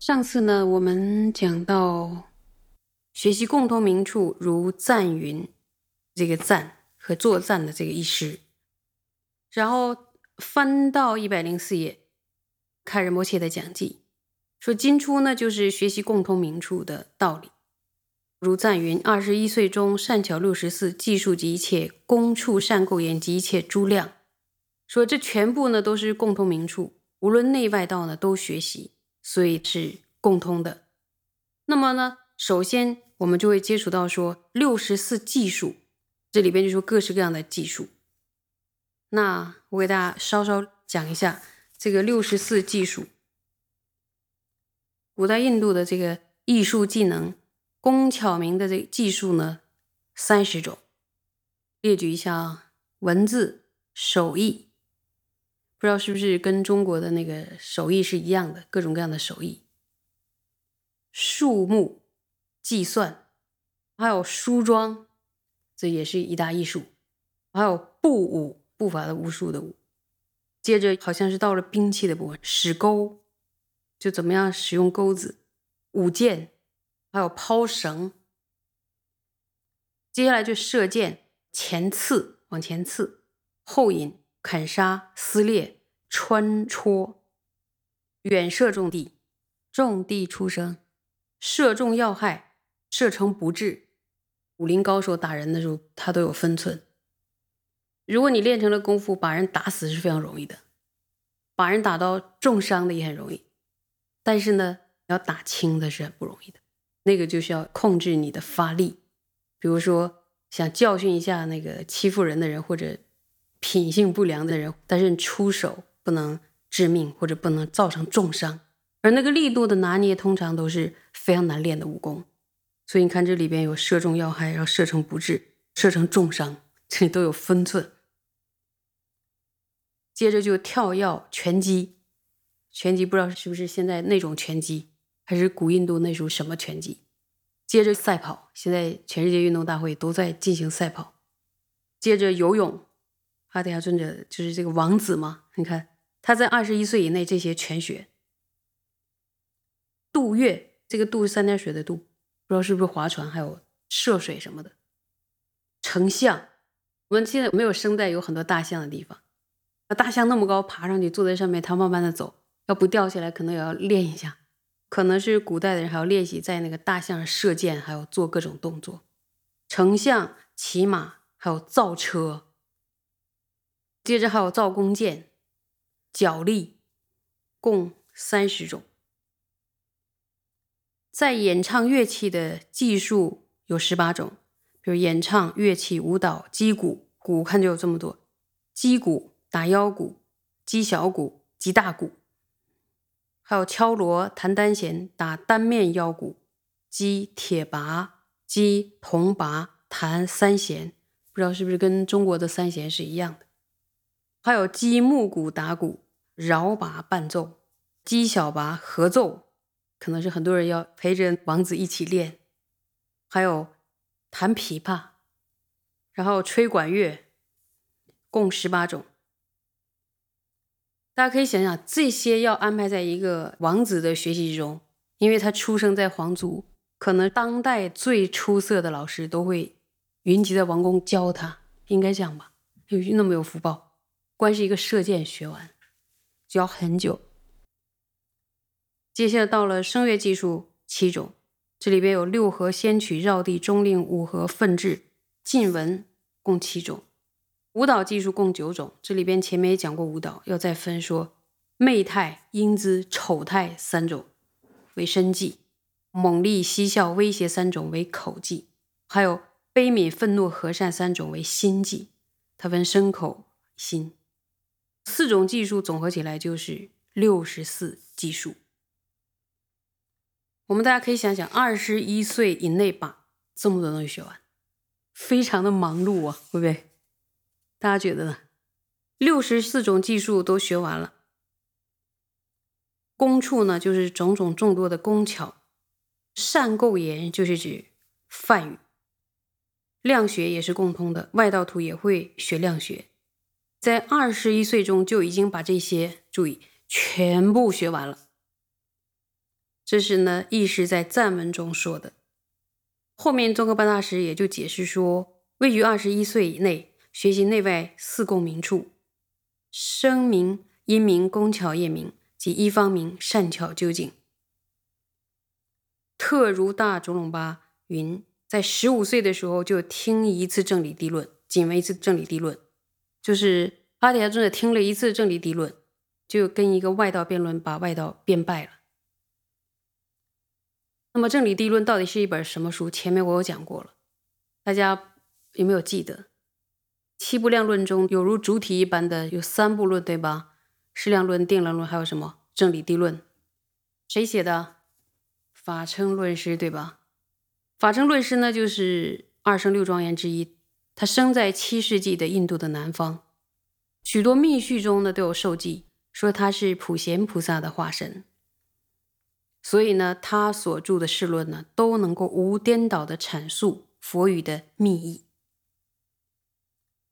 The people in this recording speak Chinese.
上次呢，我们讲到学习共通名处如赞云，这个赞和作赞的这个意诗，然后翻到104页，看仁波切的讲记，说金初呢就是学习共通名处的道理。如赞云，21岁中善巧64，技术及一切功处善构言及一切诸量，说这全部呢都是共通名处，无论内外道呢都学习，所以是共通的。那么呢，首先我们就会接触到说64技术，这里边就说各式各样的技术。那我给大家稍稍讲一下这个64技术。古代印度的这个艺术技能，工巧明的这个技术呢30种，列举一下文字、手艺，不知道是不是跟中国的那个手艺是一样的，各种各样的手艺。数目、计算，还有梳妆，这也是一大艺术。还有步武，步法的武术的武。接着好像是到了兵器的部分，使钩，就怎么样使用钩子，舞剑，还有抛绳。接下来就射箭，前刺，往前刺，后引，砍杀，撕裂，穿戳，远射中地，中地出声，射中要害，射程不至。武林高手打人的时候，他都有分寸。如果你练成了功夫，把人打死是非常容易的，把人打到重伤的也很容易，但是呢，要打轻的是很不容易的，那个就是要控制你的发力。比如说想教训一下那个欺负人的人或者品性不良的人，但是你出手不能致命或者不能造成重伤，而那个力度的拿捏通常都是非常难练的武功。所以你看这里边有射中要害，然后射程不至，射程重伤，这里都有分寸。接着就跳跃拳击，拳击不知道是不是现在那种拳击，还是古印度那种什么拳击。接着赛跑，现在全世界运动大会都在进行赛跑。接着游泳，阿底亚尊者就是这个王子嘛，你看他在21岁以内这些全学。渡月，这个渡是3点水的渡，不知道是不是划船，还有涉水什么的。成象，我们现在没有生在有很多大象的地方，大象那么高，爬上去坐在上面，它慢慢的走，要不掉下来可能也要练一下，可能是古代的人还要练习在那个大象上射箭，还有做各种动作。丞相、骑马，还有造车，接着还有造弓箭、角力，共30种。在演唱乐器的技术有18种，比如演唱乐器、舞蹈、击鼓，鼓看就有这么多，击鼓、打腰鼓、击小鼓、击大鼓，还有敲锣、弹单弦、打单面腰鼓、击铁拔、击铜拔、弹三弦，不知道是不是跟中国的三弦是一样的。还有击木鼓、打鼓、饶拔伴奏、击小拔合奏，可能是很多人要陪着王子一起练。还有弹琵琶，然后吹管乐，共18种。大家可以想想，这些要安排在一个王子的学习之中，因为他出生在皇族，可能当代最出色的老师都会云集在王宫教他，应该这样吧？那么有福报，光是一个射箭学完就要很久。接下来到了声乐技术7种，这里边有6合、仙曲、绕地、中令、5合、奋志、晋文，共7种。舞蹈技术共9种，这里边前面也讲过舞蹈，要再分说媚态、英姿、丑态3种为身技，猛力、嬉笑、威胁3种为口技，还有悲悯、愤怒、和善3种为心技，它分身口心。4种技术总合起来就是64技术。我们大家可以想想，21岁以内把这么多东西学完，非常的忙碌啊，会不会？大家觉得呢？64种技术都学完了。功处呢，就是种种众多的工巧。善构言就是指梵语。量学也是共通的，外道徒也会学量学。在21岁中就已经把这些，注意，全部学完了。 这是呢义师在赞文中说的。后面宗喀巴大师也就解释说，位于21岁以内，学习内外四共名处，声名、音名、工巧业名及一方名善巧究竟。特如大卓隆巴云，在15岁的时候就听一次正理地论，仅为一次正理地论，就是阿底峡尊者听了一次正理地论，就跟一个外道辩论，把外道辩败了。那么正理地论到底是一本什么书？前面我有讲过了，大家有没有记得？七部量论中有如主体一般的有3部论，对吧？释量论、定量论，还有什么正理地论？谁写的？法称论师，对吧？法称论师呢，就是二圣六庄严之一，他生在7世纪的印度的南方，许多密续中呢都有受记，说他是普贤菩萨的化身。所以呢，他所著的释论呢，都能够无颠倒的阐述佛语的密意。